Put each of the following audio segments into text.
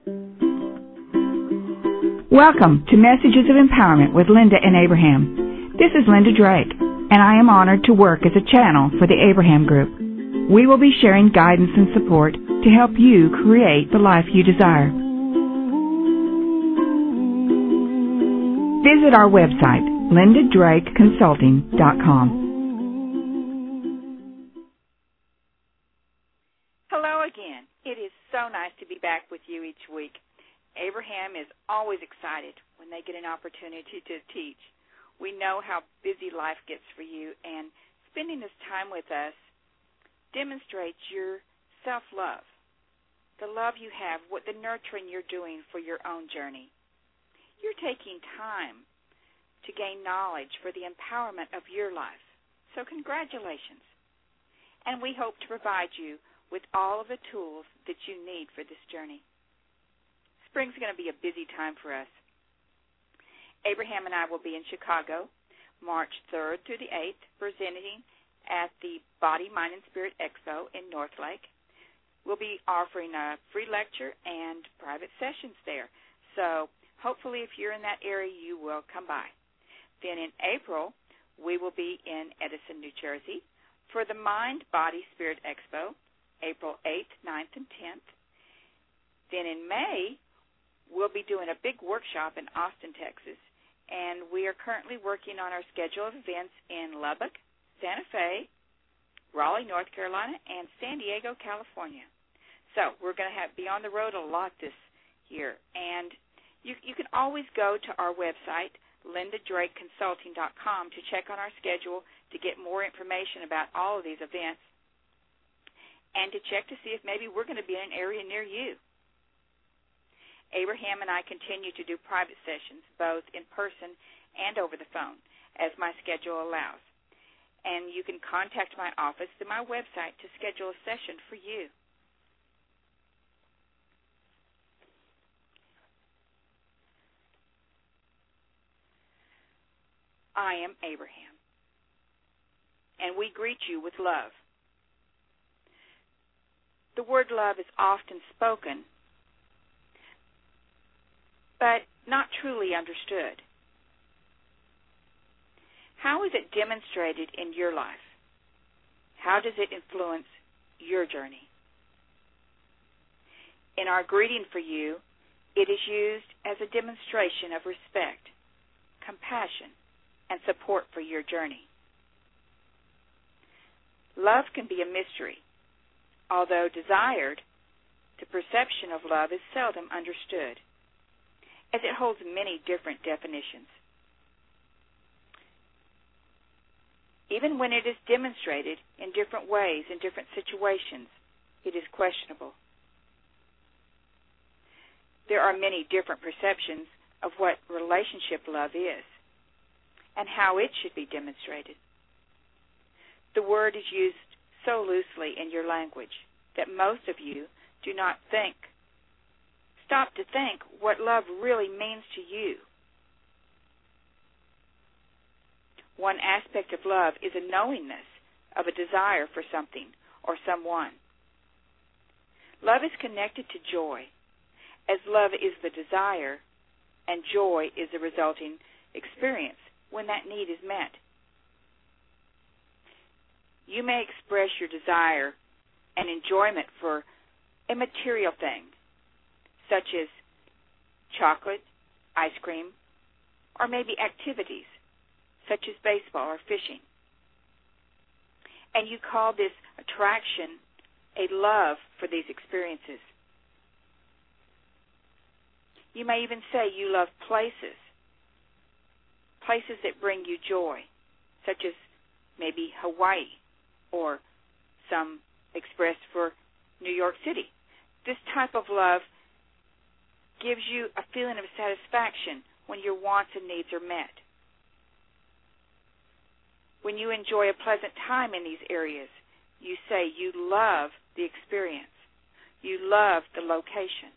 Welcome to Messages of Empowerment with Linda and Abraham. This is Linda Drake, and I am honored to work as a channel for the Abraham Group. We will be sharing guidance and support to help you create the life you desire. Visit our website, lindadrakeconsulting.com. Hello again. It is so nice to be back with you each week. Abraham is always excited when they get an opportunity to teach. We know how busy life gets for you, and spending this time with us demonstrates your self-love, the love you have, what the nurturing you're doing for your own journey. You're taking time to gain knowledge for the empowerment of your life. So congratulations. And we hope to provide you with all of the tools that you need for this journey. Spring's going to be a busy time for us. Abraham and I will be in Chicago, March 3rd through the 8th, presenting at the Body, Mind, and Spirit Expo in Northlake. We'll be offering a free lecture and private sessions there. So hopefully if you're in that area, you will come by. Then in April, we will be in Edison, New Jersey for the Mind, Body, Spirit Expo, April 8th, 9th, and 10th. Then in May, we'll be doing a big workshop in Austin, Texas, and we are currently working on our schedule of events in Lubbock, Santa Fe, Raleigh, North Carolina, and San Diego, California. So we're going to be on the road a lot this year, and you can always go to our website, lindadrakeconsulting.com, to check on our schedule, to get more information about all of these events, and to check to see if maybe we're going to be in an area near you. Abraham and I continue to do private sessions, both in person and over the phone, as my schedule allows. And you can contact my office through my website to schedule a session for you. I am Abraham, and we greet you with love. The word love is often spoken, but not truly understood. How is it demonstrated in your life? How does it influence your journey? In our greeting for you, it is used as a demonstration of respect, compassion, and support for your journey. Love can be a mystery. Although desired, the perception of love is seldom understood, as it holds many different definitions. Even when it is demonstrated in different ways, in different situations, it is questionable. There are many different perceptions of what relationship love is and how it should be demonstrated. The word is used so loosely in your language that most of you do not stop to think what love really means to you. One aspect of love is a knowingness of a desire for something or someone. Love is connected to joy, as love is the desire and joy is the resulting experience when that need is met. You may express your desire and enjoyment for a material thing, such as chocolate, ice cream, or maybe activities, such as baseball or fishing. And you call this attraction a love for these experiences. You may even say you love places that bring you joy, such as maybe Hawaii, or some expressed for New York City. This type of love gives you a feeling of satisfaction when your wants and needs are met. When you enjoy a pleasant time in these areas, you say you love the experience. You love the location.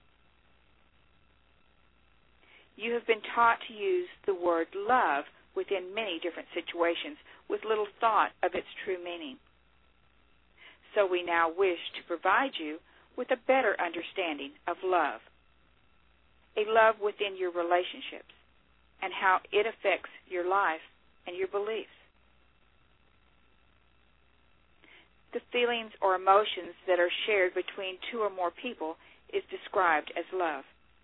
You have been taught to use the word love within many different situations with little thought of its true meaning. So we now wish to provide you with a better understanding of love a love within your relationships and how it affects your life and your beliefs. The feelings or emotions that are shared between two or more people is described as love.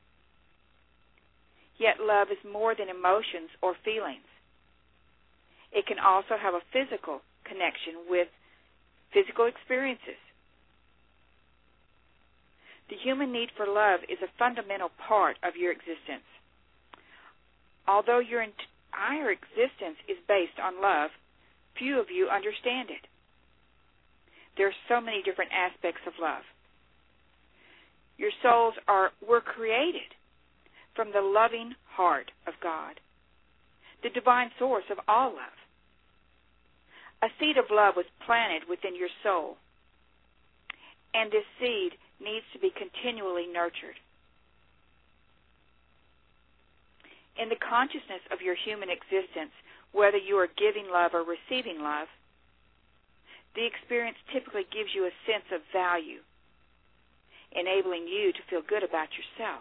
Yet love is more than emotions or feelings. It can also have a physical connection with physical experiences. The human need for love is a fundamental part of your existence. Although your entire existence is based on love, few of you understand it. There are so many different aspects of love. Your souls were created from the loving heart of God, the divine source of all love. A seed of love was planted within your soul, and this seed needs to be continually nurtured. In the consciousness of your human existence, whether you are giving love or receiving love, the experience typically gives you a sense of value, enabling you to feel good about yourself.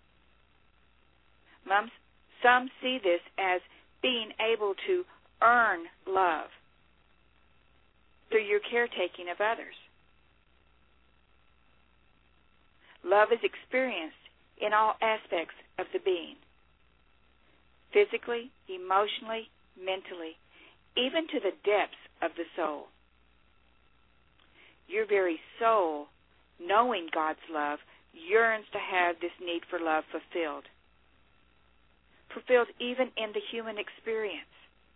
Some see this as being able to earn love through your caretaking of others. Love is experienced in all aspects of the being, physically, emotionally, mentally, even to the depths of the soul. Your very soul, knowing God's love, yearns to have this need for love fulfilled even in the human experience.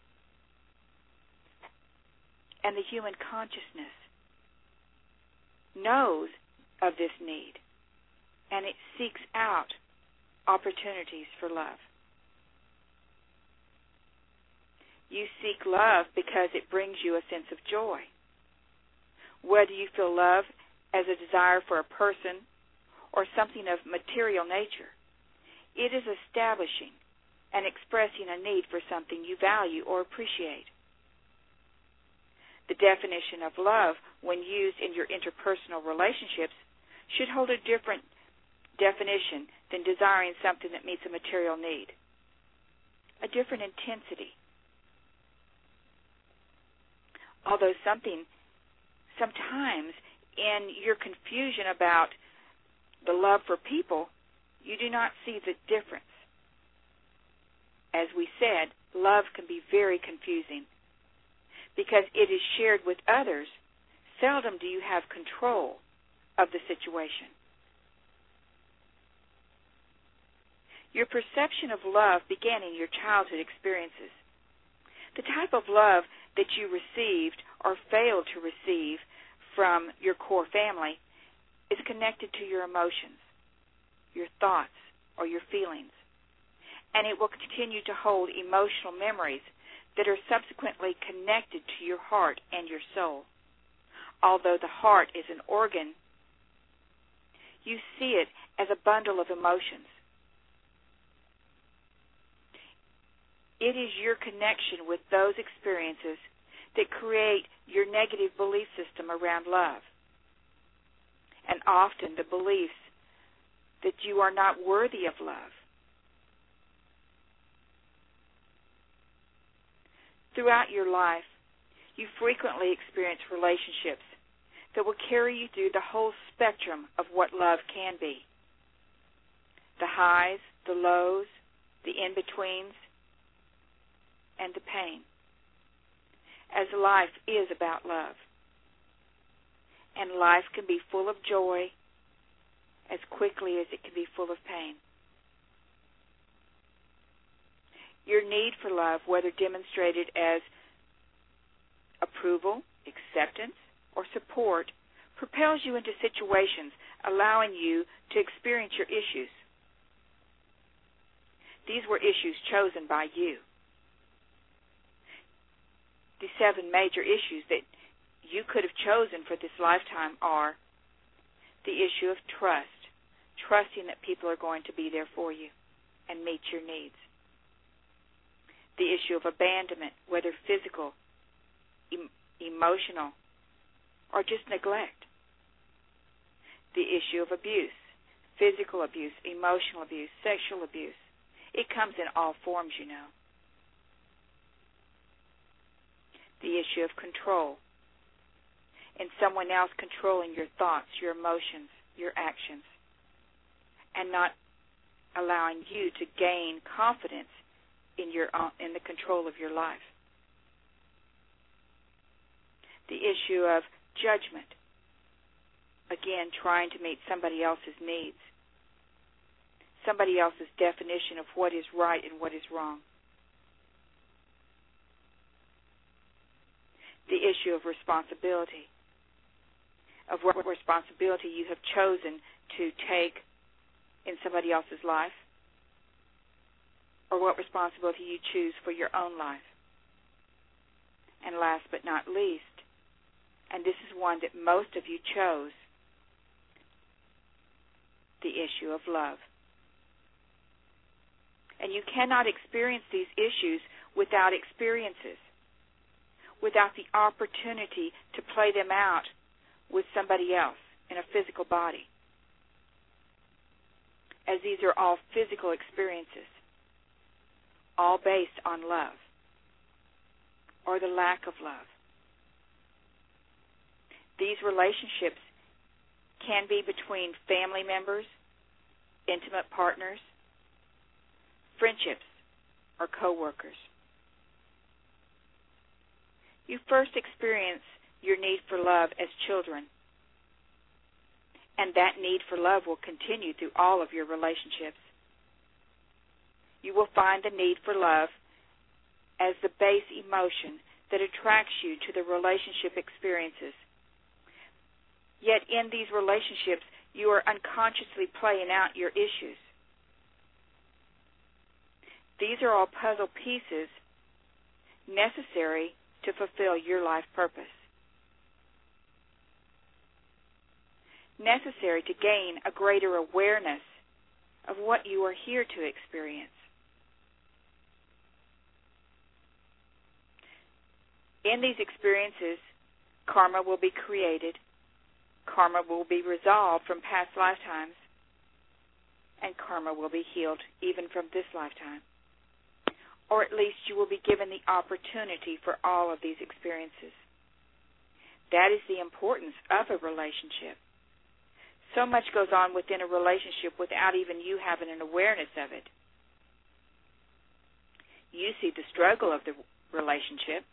And the human consciousness knows of this need, and it seeks out opportunities for love. You seek love because it brings you a sense of joy. Whether you feel love as a desire for a person or something of material nature, it is establishing and expressing a need for something you value or appreciate. The definition of love, when used in your interpersonal relationships, should hold a different definition than desiring something that meets a material need, a different intensity. Although sometimes in your confusion about the love for people, you do not see the difference. As we said, love can be very confusing. Because it is shared with others, seldom do you have control of the situation. Your perception of love began in your childhood experiences. The type of love that you received or failed to receive from your core family is connected to your emotions, your thoughts, or your feelings, and it will continue to hold emotional memories that are subsequently connected to your heart and your soul. Although the heart is an organ, you see it as a bundle of emotions. It is your connection with those experiences that create your negative belief system around love, and often the beliefs that you are not worthy of love. Throughout your life, you frequently experience relationships that will carry you through the whole spectrum of what love can be. The highs, the lows, the in-betweens, and the pain. As life is about love. And life can be full of joy as quickly as it can be full of pain. Your need for love, whether demonstrated as approval, acceptance, or support, propels you into situations allowing you to experience your issues. These were issues chosen by you. The 7 major issues that you could have chosen for this lifetime are the issue of trust, trusting that people are going to be there for you and meet your needs. The issue of abandonment, whether physical, emotional, or just neglect. The issue of abuse, physical abuse, emotional abuse, sexual abuse. It comes in all forms, you know. The issue of control, and someone else controlling your thoughts, your emotions, your actions, and not allowing you to gain confidence in the control of your life. The issue of judgment, again, trying to meet somebody else's needs, somebody else's definition of what is right and what is wrong. The issue of responsibility, of what responsibility you have chosen to take in somebody else's life, or what responsibility you choose for your own life. And last but not least, and this is one that most of you chose, the issue of love. And you cannot experience these issues without experiences, without the opportunity to play them out with somebody else in a physical body, as these are all physical experiences, all based on love or the lack of love. These relationships can be between family members, intimate partners, friendships, or co-workers. You first experience your need for love as children, and that need for love will continue through all of your relationships. You will find the need for love as the base emotion that attracts you to the relationship experiences. Yet in these relationships, you are unconsciously playing out your issues. These are all puzzle pieces necessary to fulfill your life purpose, necessary to gain a greater awareness of what you are here to experience. In these experiences, karma will be created, karma will be resolved from past lifetimes, and karma will be healed even from this lifetime. Or at least you will be given the opportunity for all of these experiences. That is the importance of a relationship. So much goes on within a relationship without even you having an awareness of it. You see the struggle of the relationship.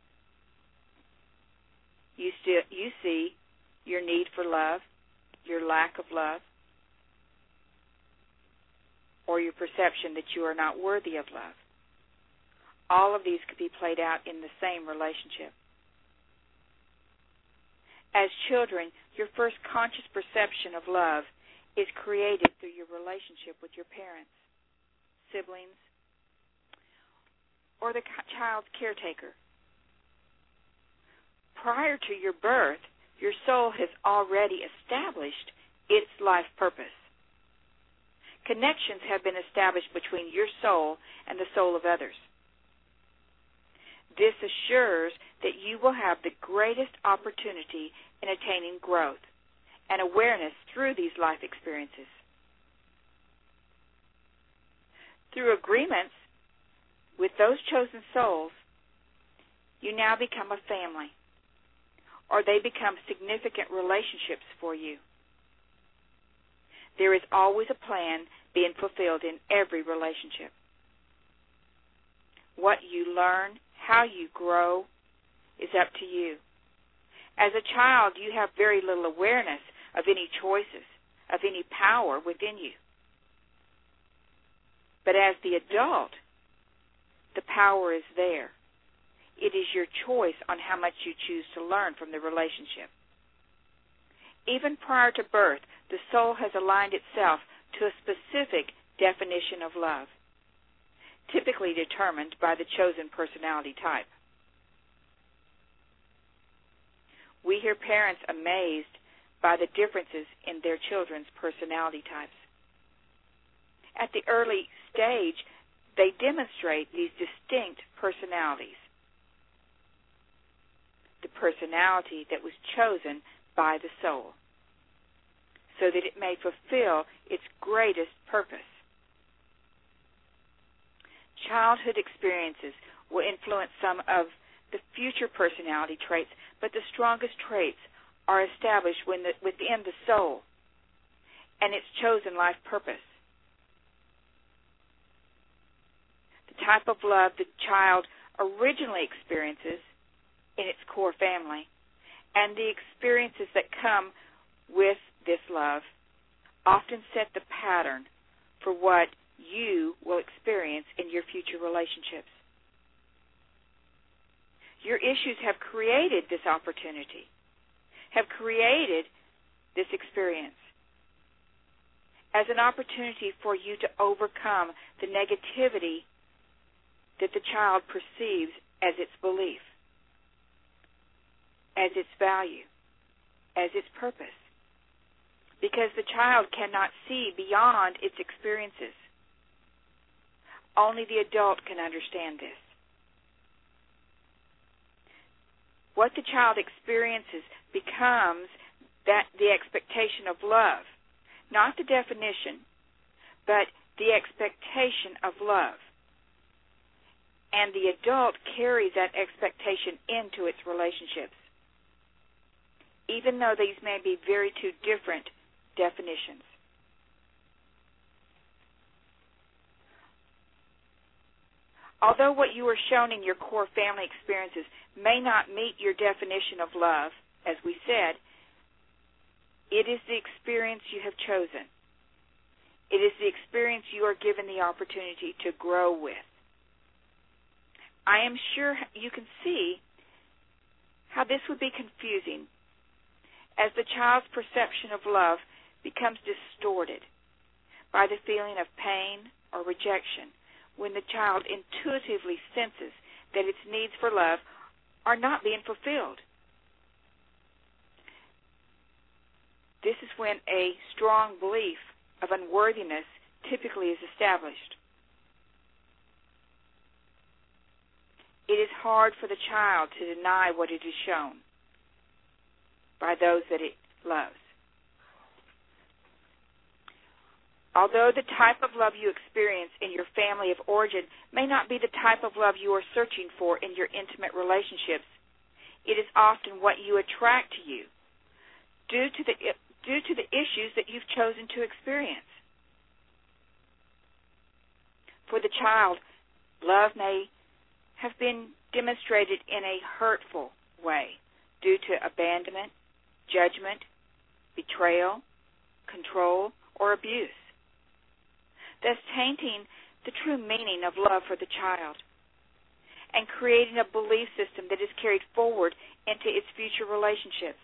You see your need for love, your lack of love, or your perception that you are not worthy of love. All of these could be played out in the same relationship. As children, your first conscious perception of love is created through your relationship with your parents, siblings, or the child's caretaker. Prior to your birth, your soul has already established its life purpose. Connections have been established between your soul and the soul of others. This assures that you will have the greatest opportunity in attaining growth and awareness through these life experiences. Through agreements with those chosen souls, you now become a family, or they become significant relationships for you. There is always a plan being fulfilled in every relationship. What you learn, how you grow, is up to you. As a child, you have very little awareness of any choices, of any power within you. But as the adult, the power is there. It is your choice on how much you choose to learn from the relationship. Even prior to birth, the soul has aligned itself to a specific definition of love, typically determined by the chosen personality type. We hear parents amazed by the differences in their children's personality types. At the early stage, they demonstrate these distinct personalities. The personality that was chosen by the soul. so that it may fulfill its greatest purpose. Childhood experiences will influence some of the future personality traits, but the strongest traits are established within the soul and its chosen life purpose. The type of love the child originally experiences in its core family and the experiences that come with this love often set the pattern for what you will experience in your future relationships. Your issues have created this opportunity, have created this experience as an opportunity for you to overcome the negativity that the child perceives as its belief, as its value, as its purpose. Because the child cannot see beyond its experiences. Only the adult can understand this. What the child experiences becomes the expectation of love, not the definition, but the expectation of love. And the adult carries that expectation into its relationships, even though these may be very two different definitions. Although what you are shown in your core family experiences may not meet your definition of love, as we said, it is the experience you have chosen. It is the experience you are given the opportunity to grow with. I am sure you can see how this would be confusing as the child's perception of love becomes distorted by the feeling of pain or rejection when the child intuitively senses that its needs for love are not being fulfilled. This is when a strong belief of unworthiness typically is established. It is hard for the child to deny what it is shown by those that it loves. Although the type of love you experience in your family of origin may not be the type of love you are searching for in your intimate relationships, it is often what you attract to you due to the issues that you've chosen to experience. For the child, love may have been demonstrated in a hurtful way due to abandonment, judgment, betrayal, control, or abuse, thus tainting the true meaning of love for the child and creating a belief system that is carried forward into its future relationships.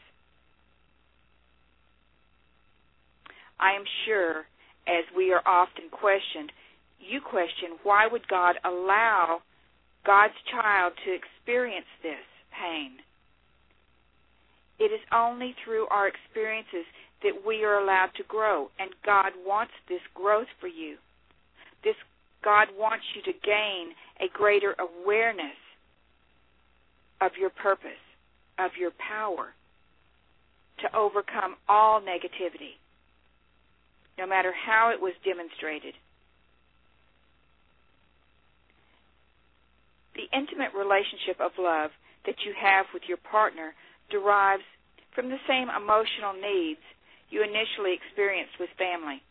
I am sure, as we are often questioned, you question, why would God allow God's child to experience this pain? It is only through our experiences that we are allowed to grow, and God wants this growth for you. God wants you to gain a greater awareness of your purpose, of your power, to overcome all negativity, no matter how it was demonstrated. The intimate relationship of love that you have with your partner derives from the same emotional needs you initially experienced with family.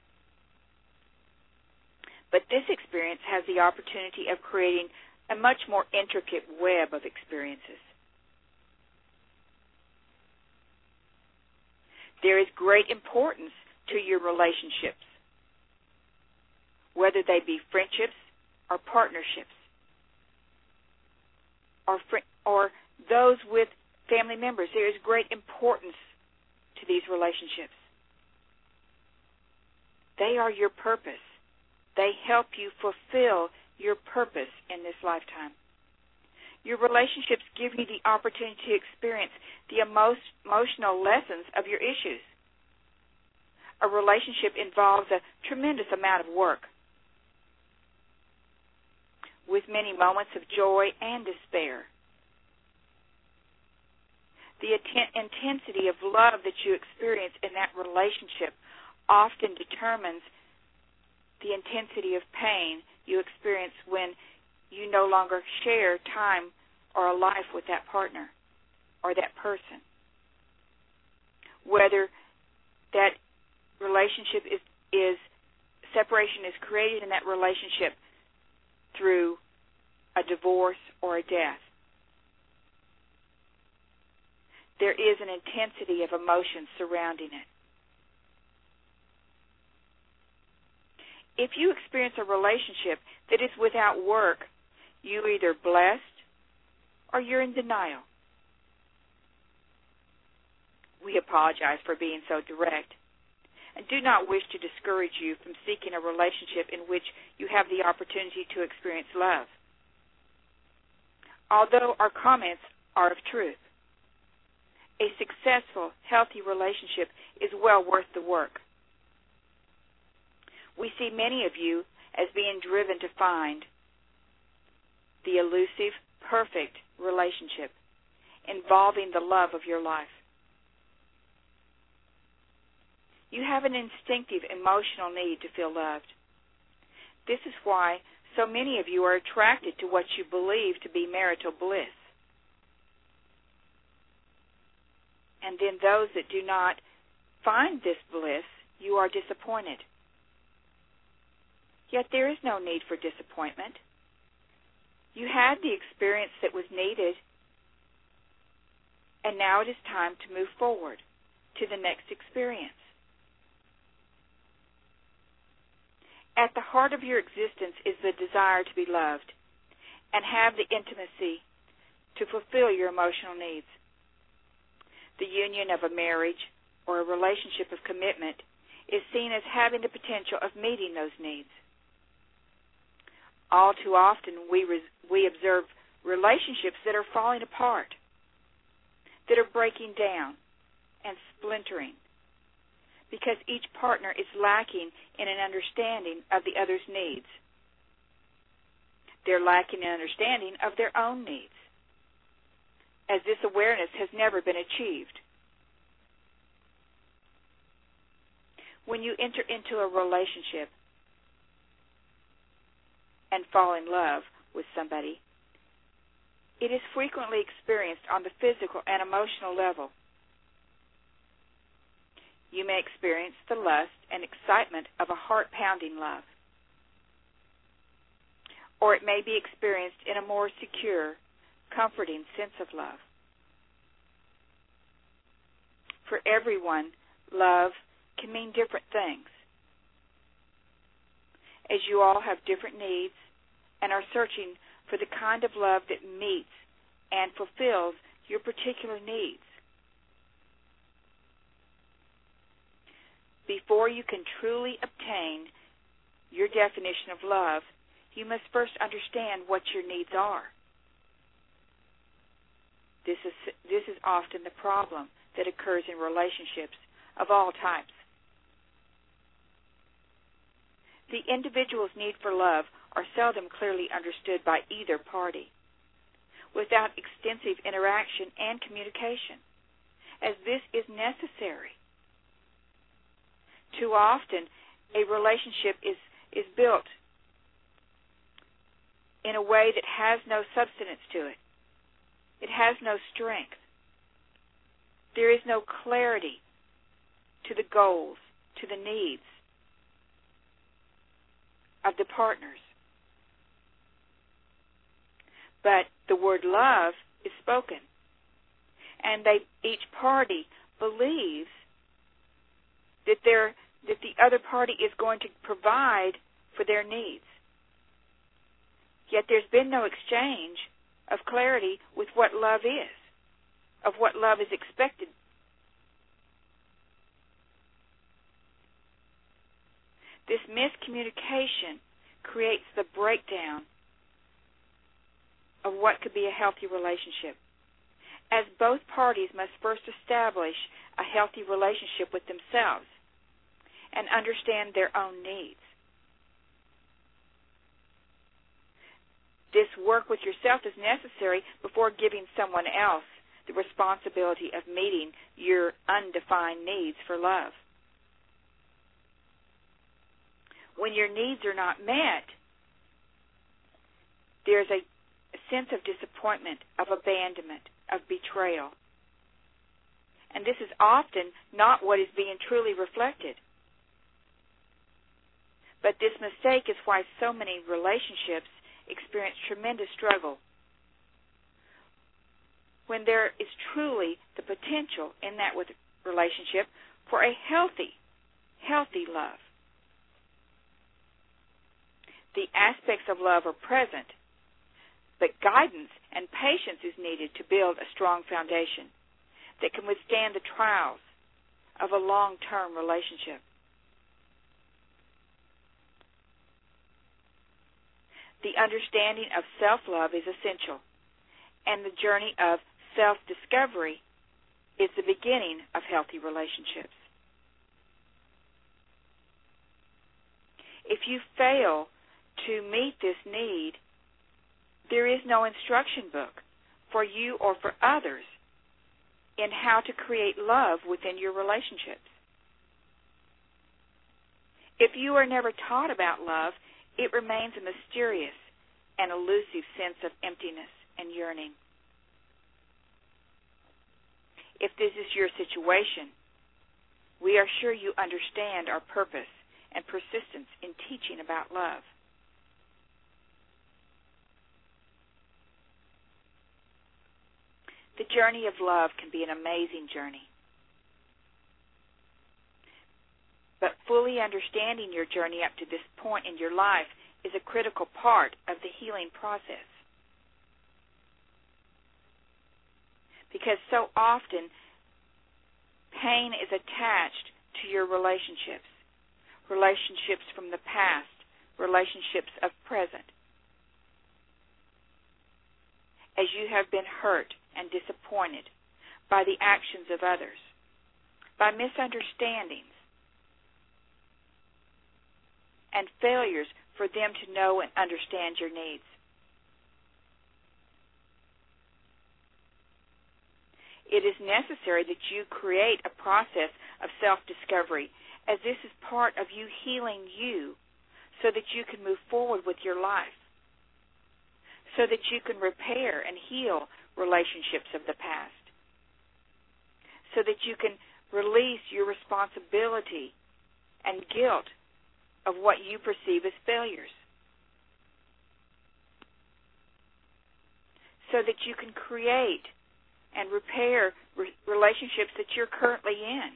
But this experience has the opportunity of creating a much more intricate web of experiences. There is great importance to your relationships, whether they be friendships or partnerships, or those with family members. There is great importance to these relationships. They are your purpose. They help you fulfill your purpose in this lifetime. Your relationships give you the opportunity to experience the emotional lessons of your issues. A relationship involves a tremendous amount of work, with many moments of joy and despair. The intensity of love that you experience in that relationship often determines the intensity of pain you experience when you no longer share time or a life with that partner or that person. Whether that relationship is separation is created in that relationship through a divorce or a death. There is an intensity of emotion surrounding it. If you experience a relationship that is without work, you're either blessed or you're in denial. We apologize for being so direct and do not wish to discourage you from seeking a relationship in which you have the opportunity to experience love. Although our comments are of truth, a successful, healthy relationship is well worth the work. We see many of you as being driven to find the elusive, perfect relationship involving the love of your life. You have an instinctive emotional need to feel loved. This is why so many of you are attracted to what you believe to be marital bliss. And then those that do not find this bliss, you are disappointed. Yet there is no need for disappointment. You had the experience that was needed, and now it is time to move forward to the next experience. At the heart of your existence is the desire to be loved and have the intimacy to fulfill your emotional needs. The union of a marriage or a relationship of commitment is seen as having the potential of meeting those needs. All too often we observe relationships that are falling apart, that are breaking down and splintering, because each partner is lacking in an understanding of the other's needs. They're lacking in understanding of their own needs, as this awareness has never been achieved. When you enter into a relationship and fall in love with somebody, it is frequently experienced on the physical and emotional level. You may experience the lust and excitement of a heart-pounding love, or it may be experienced in a more secure, comforting sense of love. For everyone, love can mean different things. As you all have different needs and are searching for the kind of love that meets and fulfills your particular needs. Before you can truly obtain your definition of love, you must first understand what your needs are. This is often the problem that occurs in relationships of all types. The individual's need for love are seldom clearly understood by either party, without extensive interaction and communication, as this is necessary. Too often, a relationship is built in a way that has no substance to it. It has no strength. There is no clarity to the goals, to the needs of the partners. But the word love is spoken, and each party believes that the other party is going to provide for their needs. Yet there's been no exchange of clarity with what love is, of what love is expected. This miscommunication creates the breakdown of what could be a healthy relationship, as both parties must first establish a healthy relationship with themselves and understand their own needs. This work with yourself is necessary before giving someone else the responsibility of meeting your undefined needs for love. When your needs are not met, there's a sense of disappointment, of abandonment, of betrayal. And this is often not what is being truly reflected. But this mistake is why so many relationships experience tremendous struggle. When there is truly the potential in that relationship for a healthy love. The aspects of love are present, but guidance and patience is needed to build a strong foundation that can withstand the trials of a long-term relationship. The understanding of self-love is essential, and the journey of self-discovery is the beginning of healthy relationships. If you fail to meet this need, there is no instruction book for you or for others in how to create love within your relationships. If you are never taught about love, it remains a mysterious and elusive sense of emptiness and yearning. If this is your situation, we are sure you understand our purpose and persistence in teaching about love. The journey of love can be an amazing journey. But fully understanding your journey up to this point in your life is a critical part of the healing process. Because so often, pain is attached to your relationships from the past, relationships of present. As you have been hurt and disappointed by the actions of others, by misunderstandings, and failures for them to know and understand your needs. It is necessary that you create a process of self-discovery, as this is part of you healing you so that you can move forward with your life, so that you can repair and heal relationships of the past, so that you can release your responsibility and guilt of what you perceive as failures, so that you can create and repair relationships that you're currently in.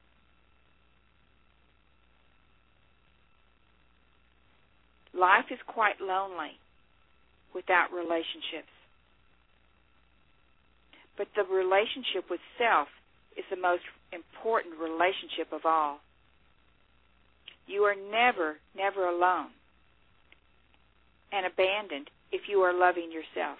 Life is quite lonely without relationships. But the relationship with self is the most important relationship of all. You are never, never alone and abandoned if you are loving yourself.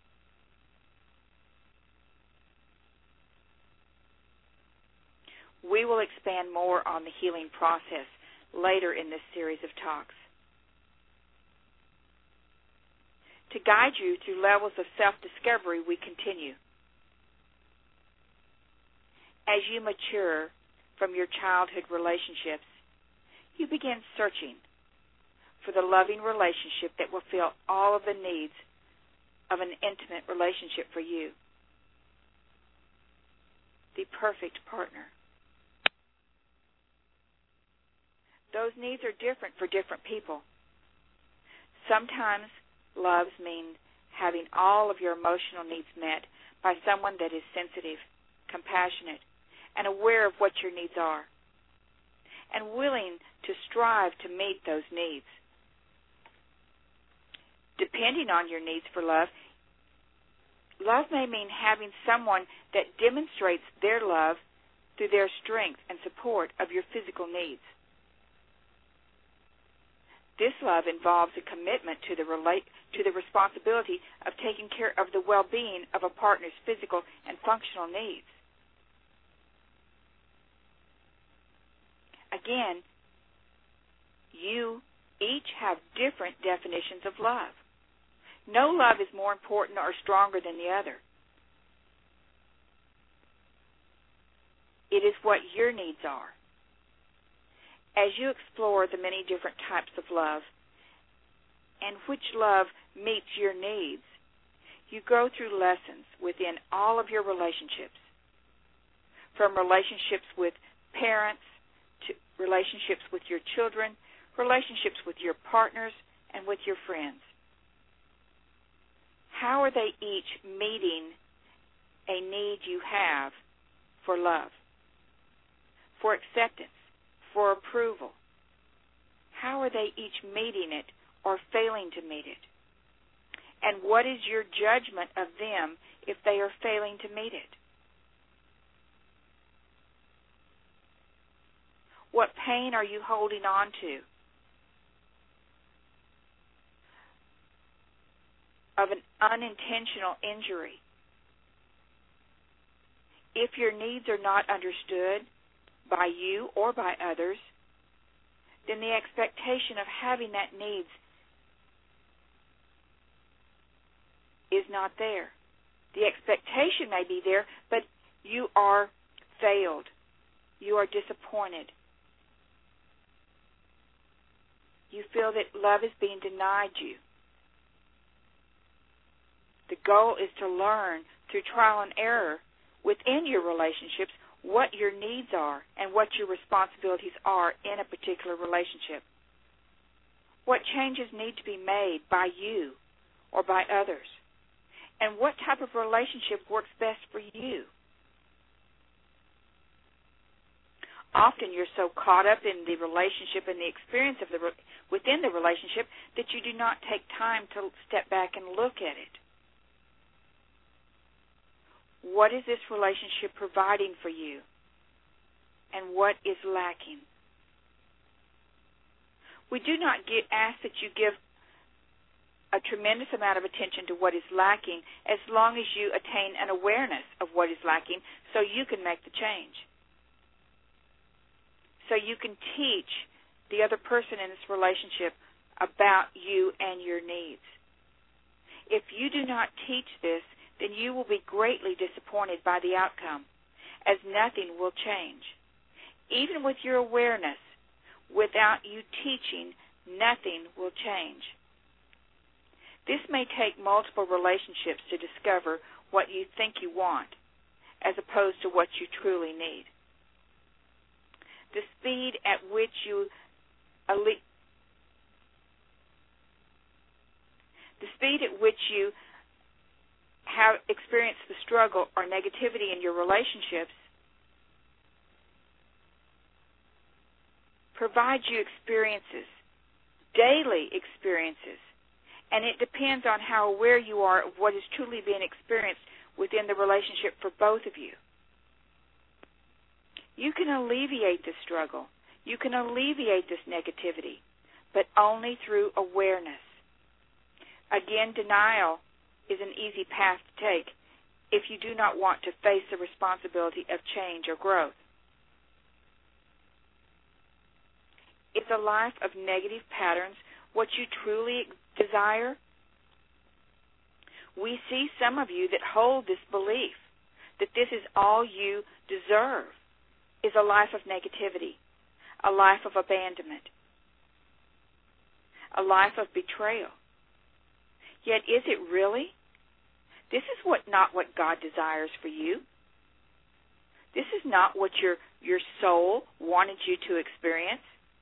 We will expand more on the healing process later in this series of talks. To guide you through levels of self-discovery, we continue. As you mature from your childhood relationships, you begin searching for the loving relationship that will fill all of the needs of an intimate relationship for you. The perfect partner. Those needs are different for different people. Sometimes loves mean having all of your emotional needs met by someone that is sensitive, compassionate, and aware of what your needs are, and willing to strive to meet those needs. Depending on your needs for love, love may mean having someone that demonstrates their love through their strength and support of your physical needs. This love involves a commitment to the responsibility of taking care of the well-being of a partner's physical and functional needs. Again, you each have different definitions of love. No love is more important or stronger than the other. It is what your needs are. As you explore the many different types of love and which love meets your needs, you go through lessons within all of your relationships, from relationships with parents to relationships with your children, relationships with your partners, and with your friends. How are they each meeting a need you have for love, for acceptance, for approval? How are they each meeting it or failing to meet it? And what is your judgment of them if they are failing to meet it? What pain are you holding on to of an unintentional injury? If your needs are not understood by you or by others, then the expectation of having that needs is not there. The expectation may be there, but you are failed. You are disappointed. You feel that love is being denied you. The goal is to learn through trial and error within your relationships what your needs are and what your responsibilities are in a particular relationship. What changes need to be made by you or by others? And what type of relationship works best for you? Often you're so caught up in the relationship and the experience of within the relationship that you do not take time to step back and look at it. What is this relationship providing for you? And what is lacking? We do not ask that you give a tremendous amount of attention to what is lacking as long as you attain an awareness of what is lacking so you can make the change. So you can teach the other person in this relationship about you and your needs. If you do not teach this, then you will be greatly disappointed by the outcome, as nothing will change. Even with your awareness, without you teaching, nothing will change. This may take multiple relationships to discover what you think you want, as opposed to what you truly need. The speed at which you have experienced the struggle or negativity in your relationships provides you experiences, daily experiences, and it depends on how aware you are of what is truly being experienced within the relationship for both of you. You can alleviate this struggle. You can alleviate this negativity, but only through awareness. Again, denial is an easy path to take if you do not want to face the responsibility of change or growth. Is a life of negative patterns what you truly desire? We see some of you that hold this belief that this is all you deserve, is a life of negativity, a life of abandonment, a life of betrayal. Yet is it really? This is not what God desires for you. This is not what your soul wanted you to experience.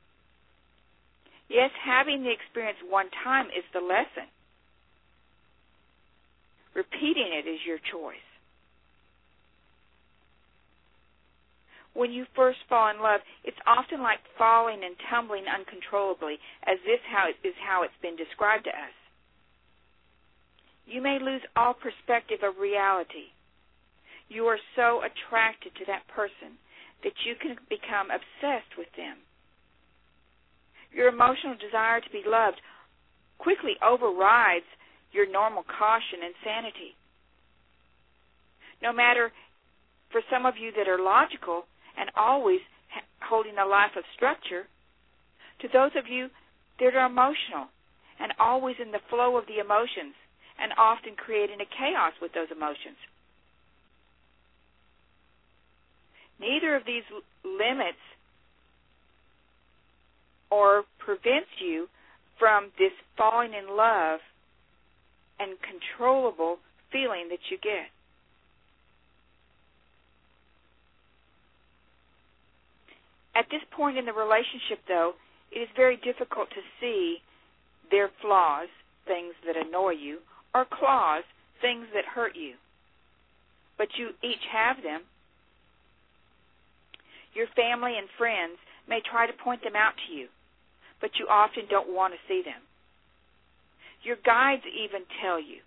Yes, having the experience one time is the lesson. Repeating it is your choice. When you first fall in love, it's often like falling and tumbling uncontrollably, as this is how it's been described to us. You may lose all perspective of reality. You are so attracted to that person that you can become obsessed with them. Your emotional desire to be loved quickly overrides your normal caution and sanity. No matter, for some of you that are logical and always holding a life of structure, to those of you that are emotional and always in the flow of the emotions and often creating a chaos with those emotions. Neither of these limits or prevents you from this falling in love and controllable feeling that you get. At this point in the relationship, though, it is very difficult to see their flaws, things that annoy you, or claws, things that hurt you. But you each have them. Your family and friends may try to point them out to you, but you often don't want to see them. Your guides even tell you.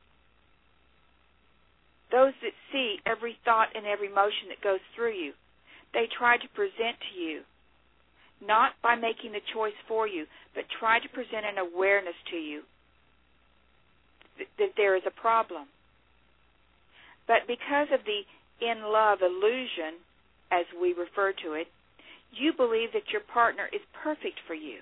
Those that see every thought and every motion that goes through you, they try to present to you, not by making the choice for you, but try to present an awareness to you that there is a problem. But because of the in-love illusion, as we refer to it, you believe that your partner is perfect for you.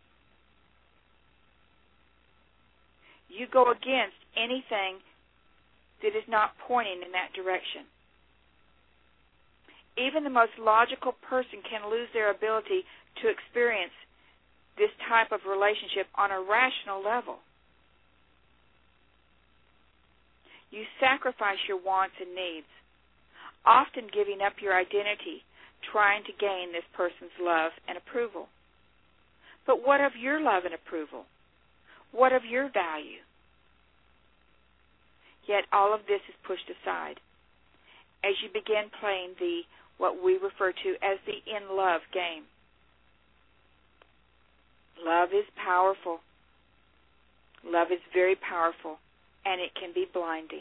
You go against anything that is not pointing in that direction. Even the most logical person can lose their ability to experience this type of relationship on a rational level. You sacrifice your wants and needs, often giving up your identity, trying to gain this person's love and approval. But what of your love and approval? What of your value? Yet all of this is pushed aside as you begin playing what we refer to as the in-love game. Love is powerful. Love is very powerful, and it can be blinding.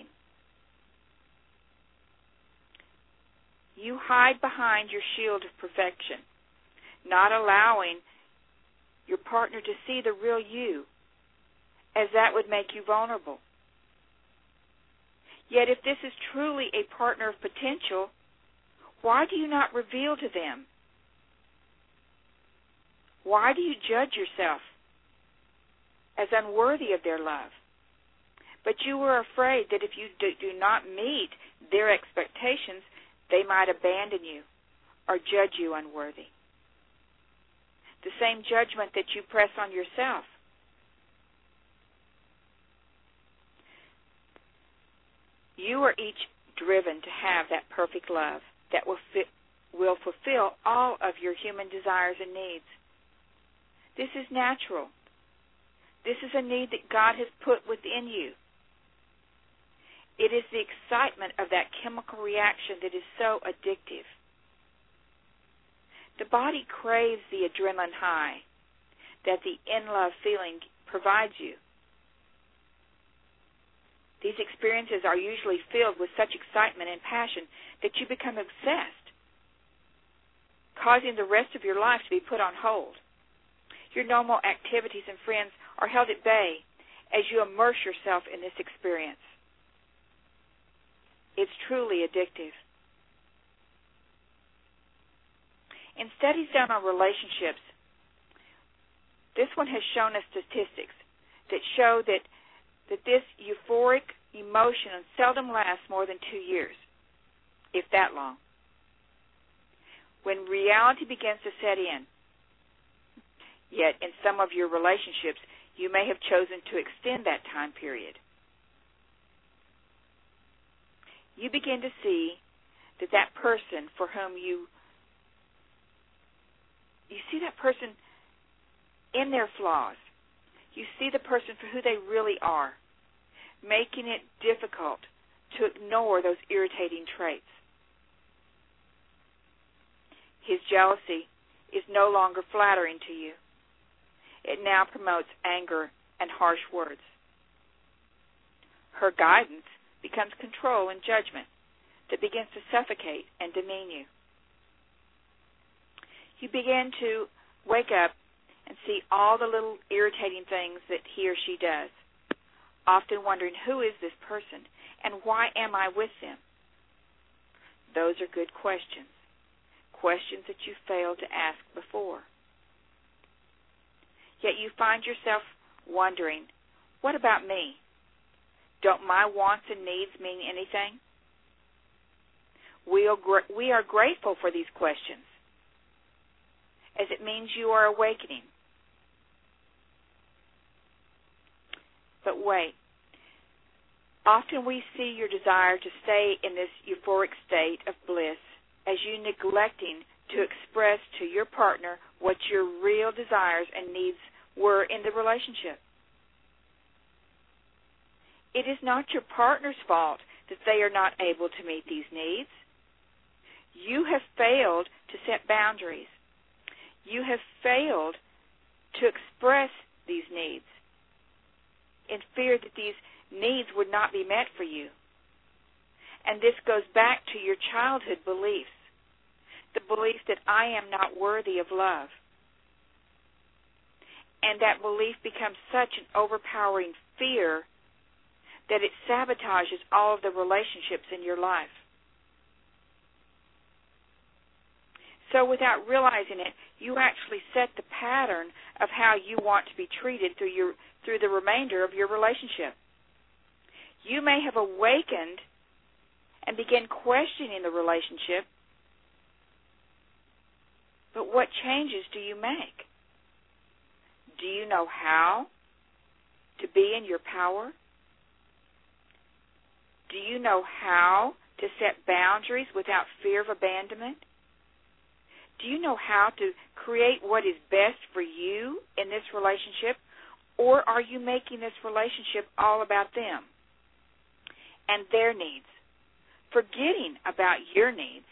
You hide behind your shield of perfection, not allowing your partner to see the real you, as that would make you vulnerable. Yet if this is truly a partner of potential, why do you not reveal to them? Why do you judge yourself as unworthy of their love? But you were afraid that if you do not meet their expectations, they might abandon you or judge you unworthy. The same judgment that you press on yourself. You are each driven to have that perfect love that will fulfill all of your human desires and needs. This is natural. This is a need that God has put within you. It is the excitement of that chemical reaction that is so addictive. The body craves the adrenaline high that the in-love feeling provides you. These experiences are usually filled with such excitement and passion that you become obsessed, causing the rest of your life to be put on hold. Your normal activities and friends are held at bay as you immerse yourself in this experience. It's truly addictive. In studies done on relationships, this one has shown us statistics that show that this euphoric emotion seldom lasts more than 2 years, if that long. When reality begins to set in, yet in some of your relationships, you may have chosen to extend that time period. You begin to see that person for whom you see that person in their flaws. You see the person for who they really are, making it difficult to ignore those irritating traits. His jealousy is no longer flattering to you. It now promotes anger and harsh words. Her guidance becomes control and judgment that begins to suffocate and demean you. You begin to wake up and see all the little irritating things that he or she does, often wondering, who is this person and why am I with them? Those are good questions, questions that you failed to ask before. Yet you find yourself wondering, what about me? Don't my wants and needs mean anything? We are grateful for these questions, as it means you are awakening, But wait. Often we see your desire to stay in this euphoric state of bliss as you neglecting to express to your partner what your real desires and needs were in the relationship. It is not your partner's fault that they are not able to meet these needs. You have failed to set boundaries. You have failed to express these needs in fear that these needs would not be met for you. And this goes back to your childhood beliefs, the belief that I am not worthy of love. And that belief becomes such an overpowering fear that it sabotages all of the relationships in your life. So without realizing it, you actually set the pattern of how you want to be treated through the remainder of your relationship. You may have awakened and begin questioning the relationship, but what changes do you make? Do you know how to be in your power? Do you know how to set boundaries without fear of abandonment? Do you know how to create what is best for you in this relationship? Or are you making this relationship all about them and their needs, forgetting about your needs?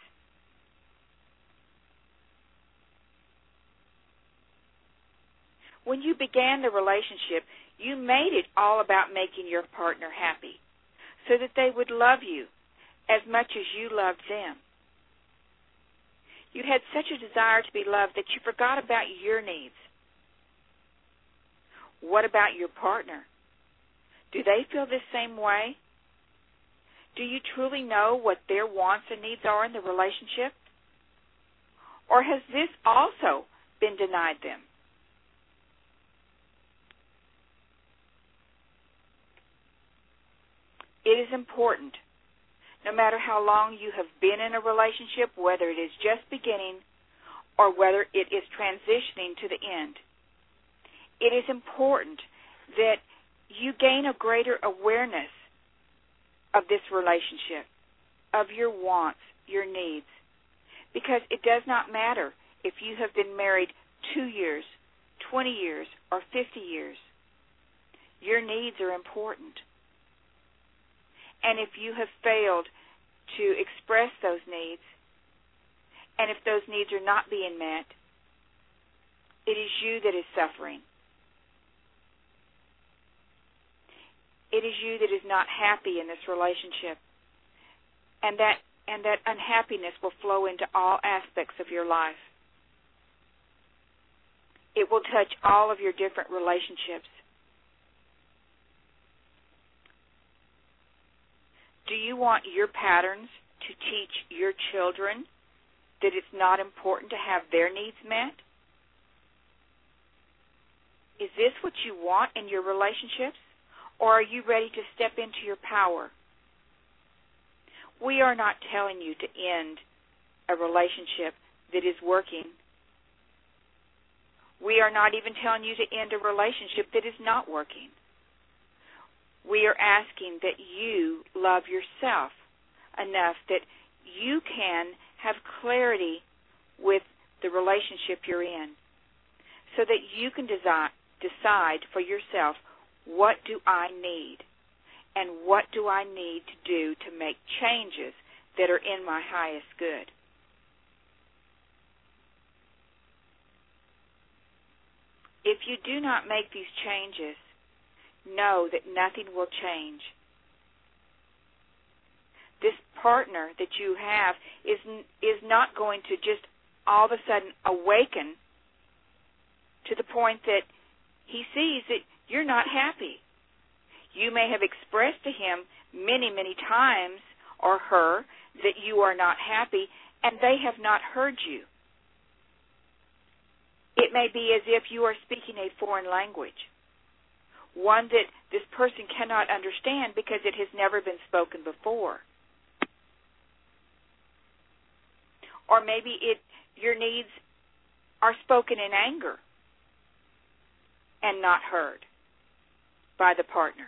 When you began the relationship, you made it all about making your partner happy so that they would love you as much as you loved them. You had such a desire to be loved that you forgot about your needs. What about your partner? Do they feel the same way? Do you truly know what their wants and needs are in the relationship? Or has this also been denied them? It is important, no matter how long you have been in a relationship, whether it is just beginning or whether it is transitioning to the end. It is important that you gain a greater awareness of this relationship, of your wants, your needs, because it does not matter if you have been married 2 years, 20 years, or 50 years. Your needs are important. And if you have failed to express those needs, and if those needs are not being met, it is you that is suffering. It is you that is not happy in this relationship. And that unhappiness will flow into all aspects of your life. It will touch all of your different relationships. Do you want your patterns to teach your children that it's not important to have their needs met? Is this what you want in your relationships? Or are you ready to step into your power? We are not telling you to end a relationship that is working. We are not even telling you to end a relationship that is not working. We are asking that you love yourself enough that you can have clarity with the relationship you're in so that you can decide for yourself, what do I need and what do I need to do to make changes that are in my highest good. If you do not make these changes, know that nothing will change. This partner that you have is not going to just all of a sudden awaken to the point that he sees that you're not happy. You may have expressed to him many, many times, or her, that you are not happy, and they have not heard you. It may be as if you are speaking a foreign language, one that this person cannot understand because it has never been spoken before. Or maybe your needs are spoken in anger and not heard. by the partner.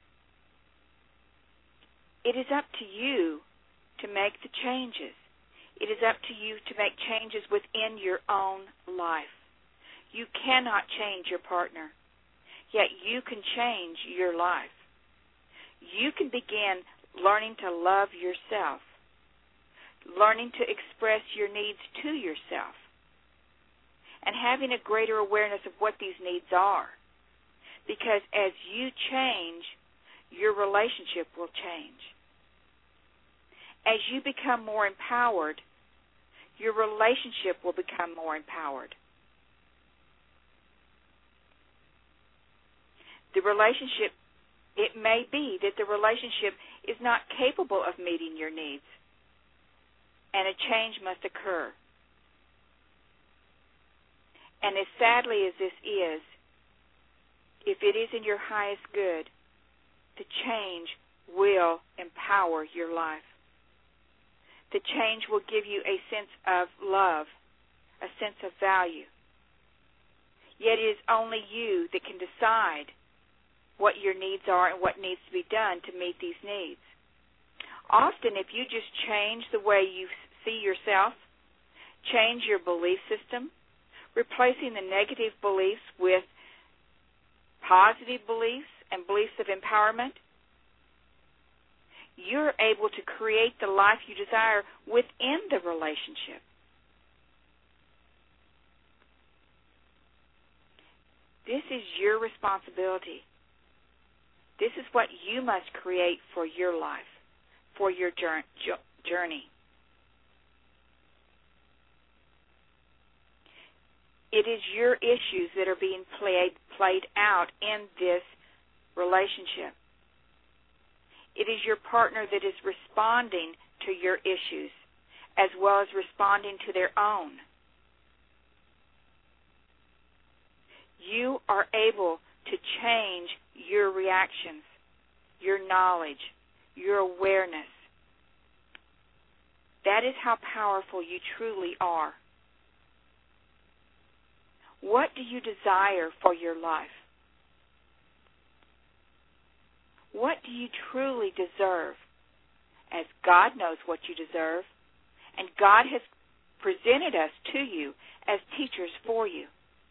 It is up to you to make the changes. It is up to you to make changes within your own life. You cannot change your partner, yet you can change your life. You can begin learning to love yourself, learning to express your needs to yourself, and having a greater awareness of what these needs are. Because as you change, your relationship will change. As you become more empowered, your relationship will become more empowered. The relationship, it may be that the relationship is not capable of meeting your needs, and a change must occur. And as sadly as this is, if it is in your highest good, the change will empower your life. The change will give you a sense of love, a sense of value. Yet it is only you that can decide what your needs are and what needs to be done to meet these needs. Often, if you just change the way you see yourself, change your belief system, replacing the negative beliefs with positive beliefs and beliefs of empowerment, you're able to create the life you desire within the relationship. This is your responsibility. This is what you must create for your life, for your journey. It is your issues that are being played out in this relationship. It is your partner that is responding to your issues as well as responding to their own. You are able to change your reactions, your knowledge, your awareness. That is how powerful you truly are. What do you desire for your life? What do you truly deserve? As God knows what you deserve, and God has presented us to you as teachers for you.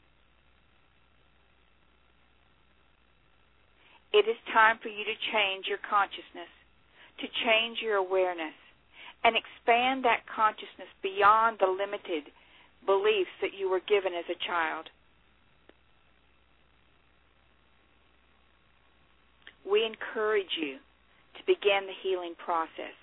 It is time for you to change your consciousness, to change your awareness, and expand that consciousness beyond the limited beliefs that you were given as a child. We encourage you to begin the healing process.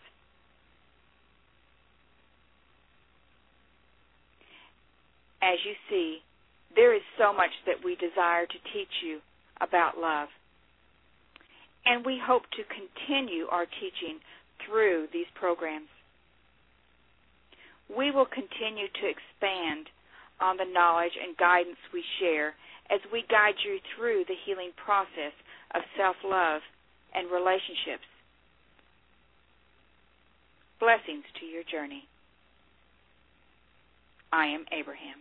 As you see, there is so much that we desire to teach you about love. And we hope to continue our teaching through these programs. We will continue to expand on the knowledge and guidance we share as we guide you through the healing process of self-love and relationships. Blessings to your journey. I am Abraham.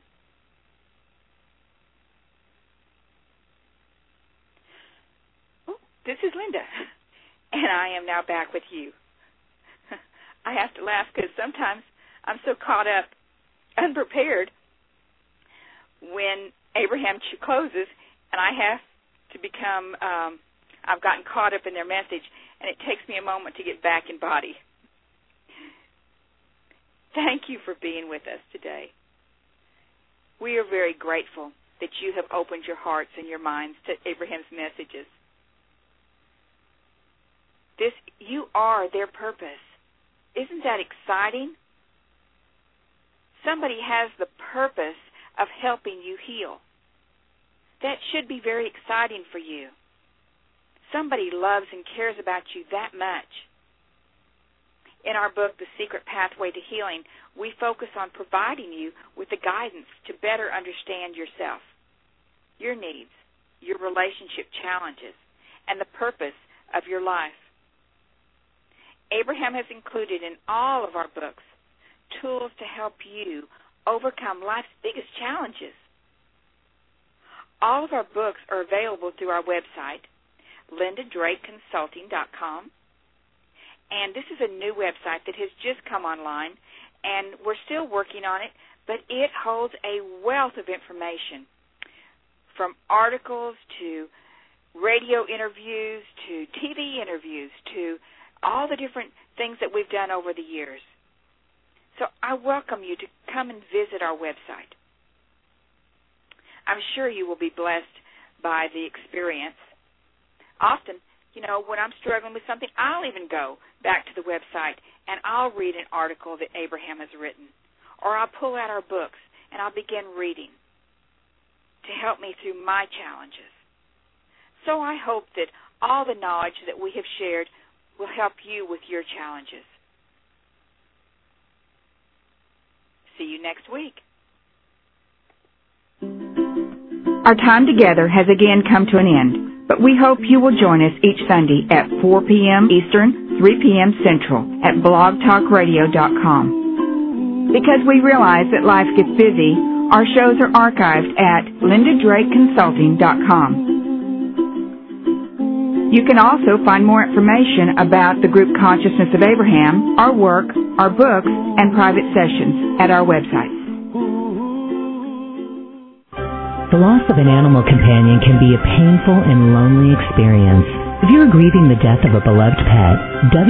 This is Linda, and I am now back with you. I have to laugh because sometimes I'm so caught up, unprepared, when Abraham closes, and I have to become, I've gotten caught up in their message, and it takes me a moment to get back in body. Thank you for being with us today. We are very grateful that you have opened your hearts and your minds to Abraham's messages. You are their purpose. Isn't that exciting? Somebody has the purpose of helping you heal. That should be very exciting for you. Somebody loves and cares about you that much. In our book, The Secret Pathway to Healing, we focus on providing you with the guidance to better understand yourself, your needs, your relationship challenges, and the purpose of your life. Abraham has included in all of our books tools to help you overcome life's biggest challenges. All of our books are available through our website, LindaDrakeConsulting.com. And this is a new website that has just come online, and we're still working on it, but it holds a wealth of information, from articles to radio interviews to TV interviews to all the different things that we've done over the years. So I welcome you to come and visit our website. I'm sure you will be blessed by the experience. Often, when I'm struggling with something, I'll even go back to the website and I'll read an article that Abraham has written, or I'll pull out our books and I'll begin reading to help me through my challenges. So I hope that all the knowledge that we have shared will help you with your challenges. See you next week. Our time together has again come to an end, but we hope you will join us each Sunday at 4 p.m. Eastern, 3 p.m. Central at blogtalkradio.com. Because we realize that life gets busy, our shows are archived at LindaDrakeConsulting.com. You can also find more information about the group Consciousness of Abraham, our work, our books, and private sessions at our website. The loss of an animal companion can be a painful and lonely experience. If you are grieving the death of a beloved pet,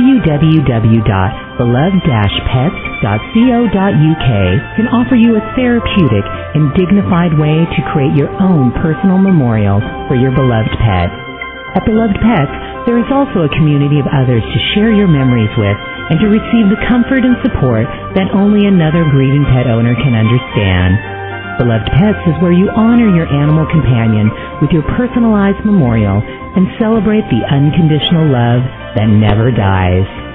www.beloved-pets.co.uk can offer you a therapeutic and dignified way to create your own personal memorial for your beloved pet. At Beloved Pets, there is also a community of others to share your memories with and to receive the comfort and support that only another grieving pet owner can understand. Beloved Pets is where you honor your animal companion with your personalized memorial and celebrate the unconditional love that never dies.